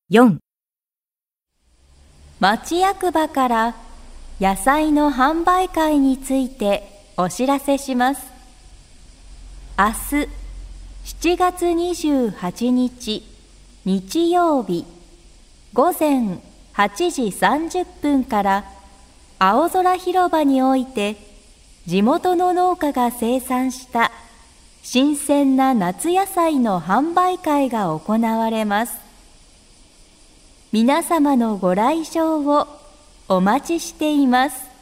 4、町役場から野菜の販売会についてお知らせします。明日7月28日日曜日午前8時30分から青空広場において地元の農家が生産した新鮮な夏野菜の販売会が行われます。皆様のご来場をお待ちしています。